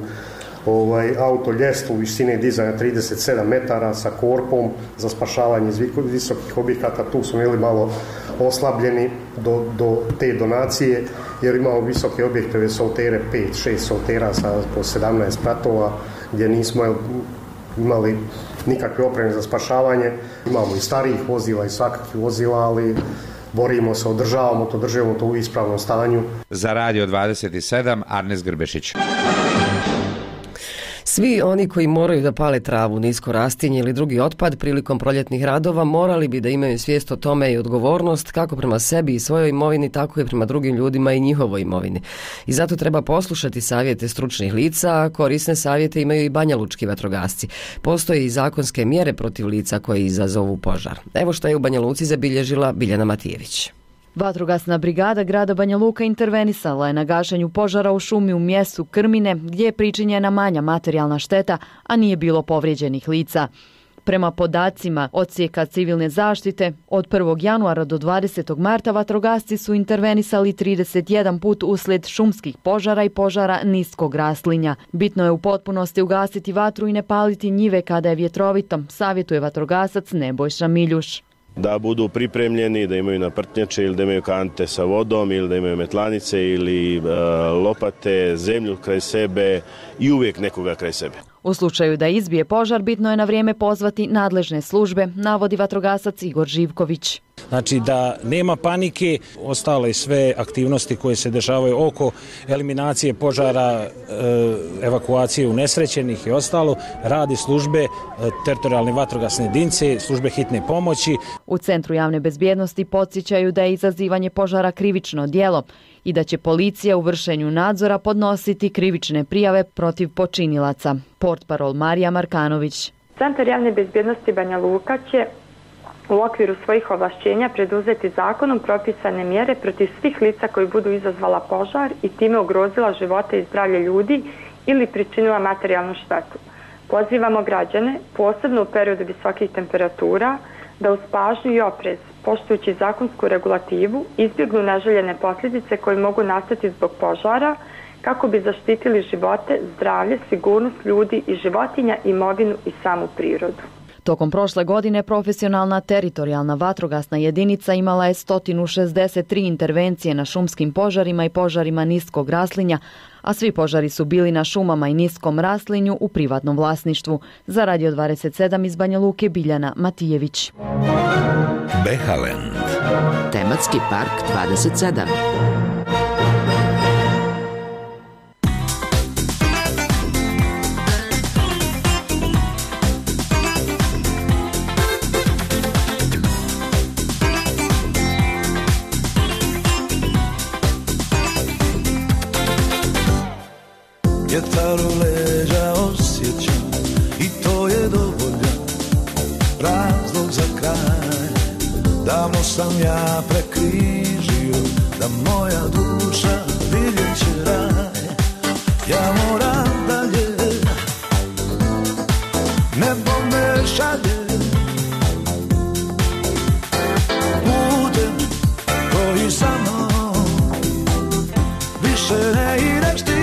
auto ljestvu visine dizanja 37 metara sa korpom za spašavanje iz visokih objekata. Tu smo bili malo oslabljeni do te donacije jer imamo visoke objekte, soltere, 5-6 soltera sa po 17 pratova gdje nismo imali nikakve opreme za spašavanje. Imamo i starijih vozila i svakakvih vozila, ali borimo se, državamo to u ispravnom stanju. Za Radio 27, Arnes Grbešić. Svi oni koji moraju da pale travu, nisko rastinje ili drugi otpad prilikom proljetnih radova morali bi da imaju svijest o tome i odgovornost kako prema sebi i svojoj imovini, tako i prema drugim ljudima i njihovoj imovini. I zato treba poslušati savjete stručnih lica, a korisne savjete imaju i banjalučki vatrogasci. Postoje i zakonske mjere protiv lica koje izazovu požar. Evo što je u Banja Luci zabilježila Biljana Matijević. Vatrogasna brigada grada Banja Luka intervenisala je na gašenju požara u šumi u mjestu Krmine, gdje je pričinjena manja materijalna šteta, a nije bilo povrijeđenih lica. Prema podacima Odsjeka civilne zaštite, od 1. januara do 20. marta vatrogasci su intervenisali 31 put uslijed šumskih požara i požara niskog raslinja. Bitno je u potpunosti ugasiti vatru i ne paliti njive kada je vjetrovito, savjetuje vatrogasac Nebojša Miljuš. Da budu pripremljeni, da imaju naprtnjače ili da imaju kante sa vodom ili da imaju metlanice ili lopate, zemlju kraj sebe i uvijek nekoga kraj sebe. U slučaju da izbije požar, bitno je na vrijeme pozvati nadležne službe, navodi vatrogasac Igor Živković. Znači da nema panike, ostale sve aktivnosti koje se dešavaju oko eliminacije požara, evakuacije unesrećenih i ostalo, radi službe teritorijalne vatrogasne jedinice, službe hitne pomoći. U Centru javne bezbjednosti podsjećaju da je izazivanje požara krivično djelo i da će policija u vršenju nadzora podnositi krivične prijave protiv počinilaca. Portparol Marija Markanović. Centar javne bezbjednosti Banja Luka će u okviru svojih ovlašćenja preduzeti zakonom propisane mjere protiv svih lica koji budu izazvala požar i time ugrozila živote i zdravlje ljudi ili pričinila materijalnu štetu. Pozivamo građane, posebno u periodu visokih temperatura, da uz pažnju i oprez, poštujući zakonsku regulativu, izbjegnu neželjene posljedice koje mogu nastati zbog požara kako bi zaštitili živote, zdravlje, sigurnost ljudi i životinja, imovinu i samu prirodu. Tokom prošle godine profesionalna teritorijalna vatrogasna jedinica imala je 163 intervencije na šumskim požarima i požarima niskog raslinja, a svi požari su bili na šumama i niskom raslinju u privatnom vlasništvu. Za Radio 27 iz Banja Luke Biljana Matijević. Behalend. Tematski park 27. Vjetar u leđa osjećam i to je dovoljan razlog za kraj. Davno sam ja prekrižio da moja duša vidjet će raj. Ja moram dalje, nebo me šalje putem koji sa mnom više ne ideš ti.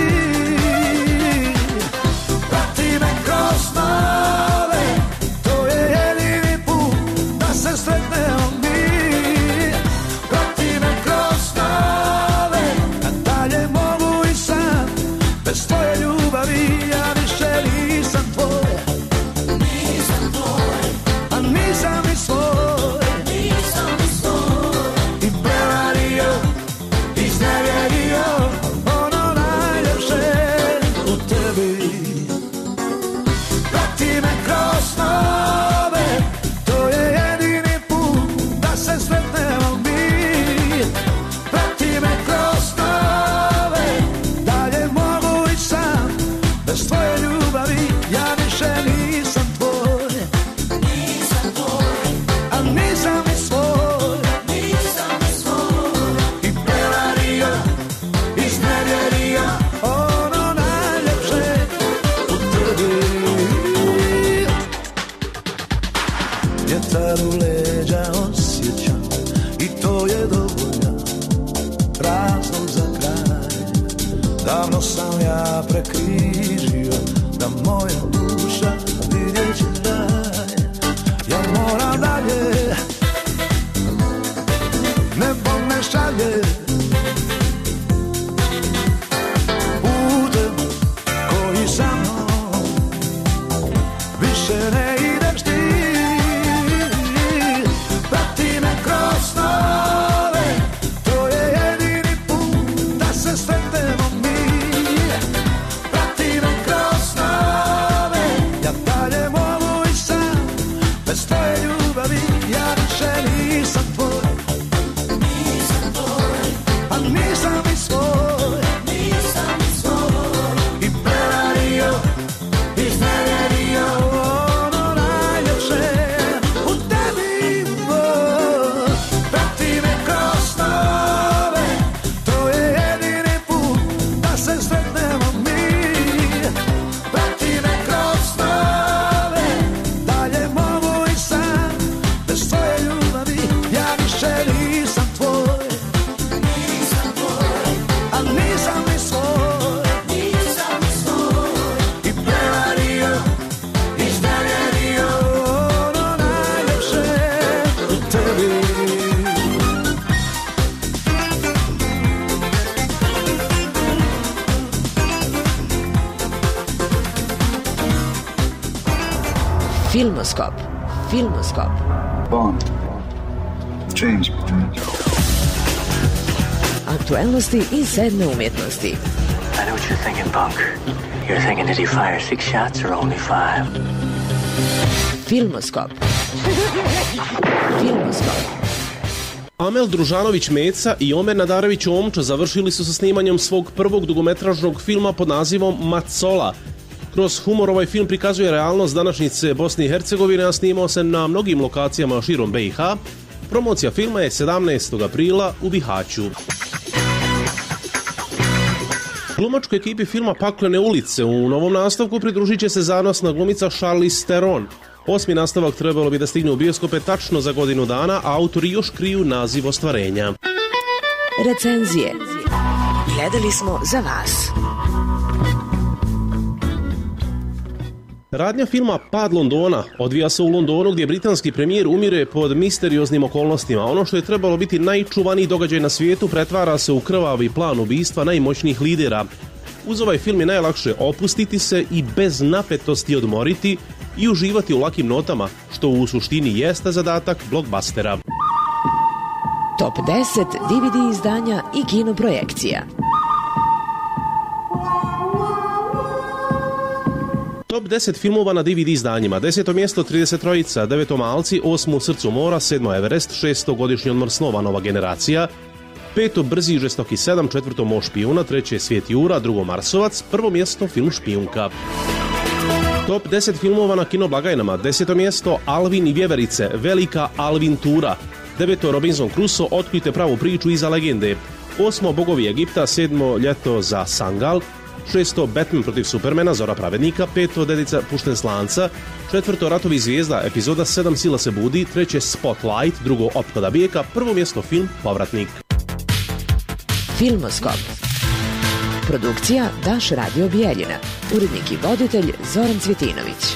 Dalje mogu Filmoskop. Filmoskop. Bond. James Bond. Aktuelnosti i sedme umjetnosti. I know what you're thinking, punk. You're thinking, did he fire 6 shots or only 5? Filmoskop. Filmoskop. Amel Družanović-Meca i Omer Nadarević-Omča završili su sa snimanjem svog prvog dugometražnog filma pod nazivom Macola. Kroz humor ovaj film prikazuje realnost današnjice Bosne i Hercegovine, a snimao se na mnogim lokacijama širom BiH. Promocija filma je 17. aprila u Bihaću. Glumačkoj ekipi filma Paklene ulice u novom nastavku pridružit će se zanosna glumica Charlize Theron. 8. nastavak trebalo bi da stigne u bioskope tačno za godinu dana, a autori još kriju naziv ostvarenja. Recenzije. Gledali smo za vas. Radnja filma Pad Londona odvija se u Londonu, gdje britanski premijer umire pod misterioznim okolnostima. Ono što je trebalo biti najčuvaniji događaj na svijetu pretvara se u krvavi plan ubistva najmoćnijih lidera. Uz ovaj film je najlakše opustiti se i bez napetosti odmoriti i uživati u lakim notama, što u suštini jeste zadatak blockbustera. Top 10 DVD izdanja i kinoprojekcija. Top 10 filmova na DVD izdanjima. 10. mjesto 33, 9. Malci, 8. Srcu mora, 7. Everest, 6. Godišnji odmor snova nova generacija, 5. Brzi i žestoki 7, 4. Mož špijuna, 3. Svijet Jura, 2. Marsovac, 1. mjesto film Špijunka. Top 10 filmova na kinoblagajnama. 10. mjesto Alvin i vjeverice, velika Alvintura, 9. Robinson Crusoe, otkrijte pravu priču iza legende, 8. Bogovi Egipta, 7. Ljeto za Sangal, 6. Batman protiv Supermana, Zora pravednika, 5. Dedica pušten s lanca, 4. Ratovi zvijezda, epizoda 7 Sila se budi, 3. Spotlight, 2. Opkoda bijeka, 1. mjesto film Povratnik. Filmoskop. Produkcija Daš Radio Bijeljina. Urednik i voditelj Zoran Cvjetinović.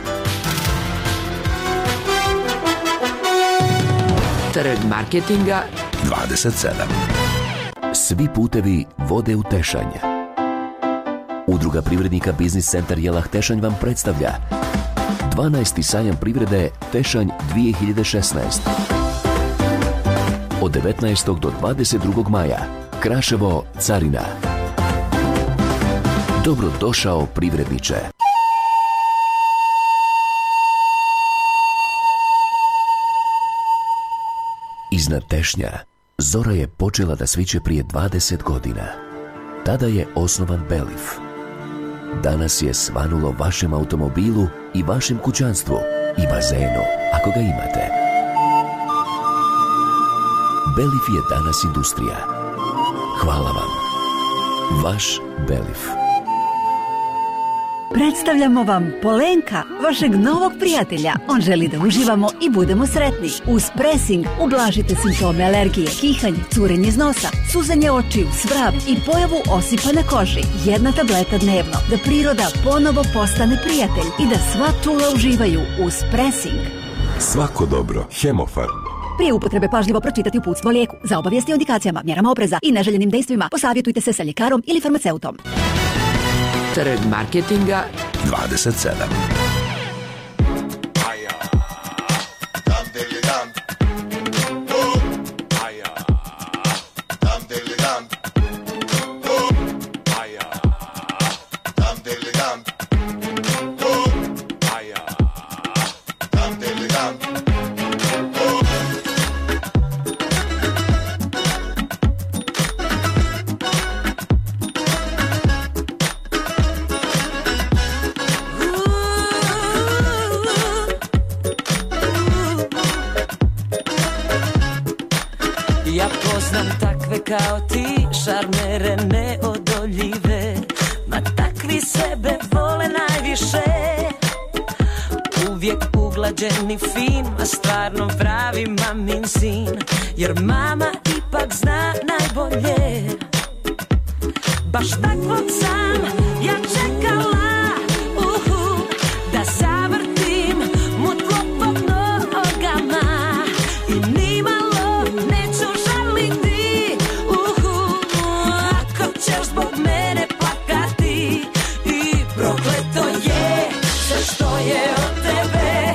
Trg marketinga 27. Svi putevi vode u Tešanj. Udruga privrednika Biznis centar Jelah Tešanj vam predstavlja 12. sajam privrede Tešanj 2016. Od 19. do 22. maja. Kraševo, Carina. Dobrodošao privredniče. Iznad Tešnja zora je počela da sviće prije 20 godina. Tada je osnovan Belif. Danas je svanulo vašem automobilu i vašem kućanstvu i bazenu, ako ga imate. Belif je danas industrija. Hvala vam. Vaš Belif. Predstavljamo vam Polenka, vašeg novog prijatelja. On želi da uživamo i budemo sretni. Uz presing ublažite simptome alergije, kihanje, curenje iz nosa, suzanje očiju, svrab i pojavu osipa na koži. 1 tableta dnevno, da priroda ponovo postane prijatelj i da sva čula uživaju uz presing. Svako dobro. Hemofarm. Prije upotrebe pažljivo pročitati uputstvo o lijeku. Za obavijesti o indikacijama, mjerama opreza i neželjenim dejstvima posavjetujte se sa ljekarom ili farmaceutom. Trg marketinga 27. Ja poznam takve kao ti, šarmere neodoljive, ma takvi sebe vole najviše. Uvijek uglađeni fin, a stvarno pravi mamin sin, jer mama ipak zna najbolje. Baš takvog sam ja čekala, da zavrtim mu tlo pod nogama i nimalo neću žaliti, ako ćeš zbog mene plakati. I prokleto je sve što je od tebe,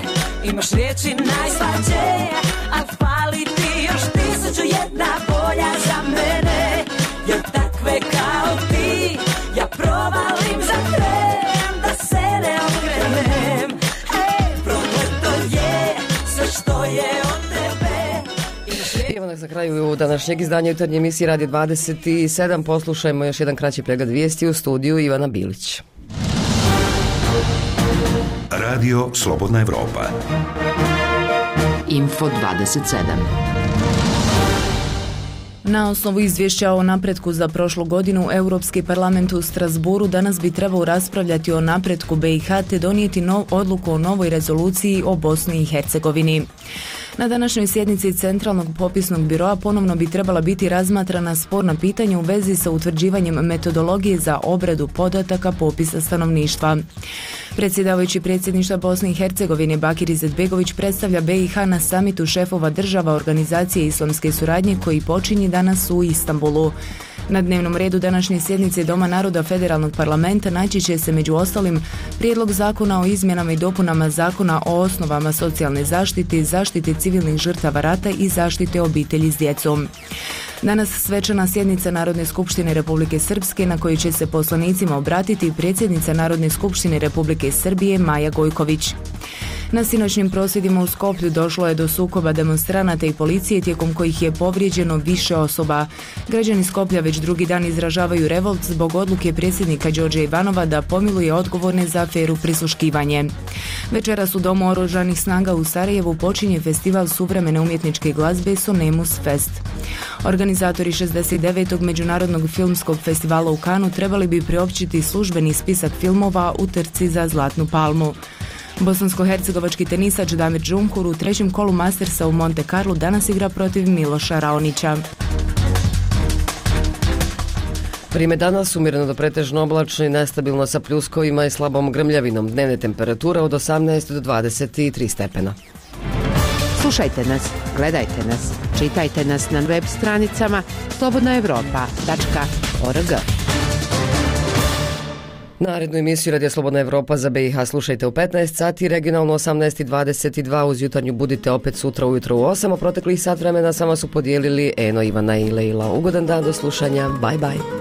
reći najslađe, al fali ti još 1001 bolja za mene, jer takve kao ti ja provalim za tren da se ne okrenem. Prokleto je sve što je od tebe. Evo nas na kraju današnjeg izdanja jutarnje emisije Radio 27. Poslušajmo još jedan kraći pregled vijesti u studiju Ivana Bilić. Radio Slobodna Evropa. Info 27. Na osnovu izvješća o napretku za prošlu godinu, Europski parlament u Strasburu danas bi trebao raspravljati o napretku BiH te donijeti odluku o novoj rezoluciji o Bosni i Hercegovini. Na današnjoj sjednici Centralnog popisnog biroa ponovno bi trebala biti razmatrana sporna pitanja u vezi sa utvrđivanjem metodologije za obradu podataka popisa stanovništva. Predsjedavajući predsjedništva Bosne i Hercegovine Bakir Izetbegović predstavlja BiH na samitu šefova država Organizacije islamske suradnje koji počinje danas u Istanbulu. Na dnevnom redu današnje sjednice Doma naroda Federalnog parlamenta naći će se među ostalim prijedlog zakona o izmjenama i dopunama zakona o osnovama socijalne zaštite, zaštite civilnih žrtava rata i zaštite obitelji s djecom. Danas svečana sjednica Narodne skupštine Republike Srpske na kojoj će se poslanicima obratiti predsjednica Narodne skupštine Republike Srbije Maja Gojković. Na sinoćnim prosvjedima u Skoplju došlo je do sukoba demonstranata i policije tijekom kojih je povrijeđeno više osoba. Građani Skoplja već drugi dan izražavaju revolt zbog odluke predsjednika Đorđa Ivanova da pomiluje odgovorne za aferu prisluškivanje. Večeras u Domu oružanih snaga u Sarajevu počinje festival suvremene umjetničke glazbe Sonemus Fest. Organizatori 69. Međunarodnog filmskog festivala u Kanu trebali bi priopćiti službeni spisak filmova u trci za Zlatnu palmu. Bosansko-hercegovački tenisač Damir Džunkur u trećem kolu Mastersa u Monte Carlo danas igra protiv Miloša Raonića. Vrijeme danas umjereno do pretežno oblačno i nestabilno sa pljuskovima i slabom grmljavinom. Dnevne temperature od 18 do 23 stepena. Slušajte nas, gledajte nas, čitajte nas na web stranicama slobodnaevropa.org. Narednu emisiju Radija Slobodna Evropa za BiH slušajte u 15 sati, regionalno 18:22, uz jutarnju budite opet sutra ujutro u 8, a proteklih sat vremena samo su podijelili Eno, Ivana i Leila. Ugodan dan, do slušanja, bye bye.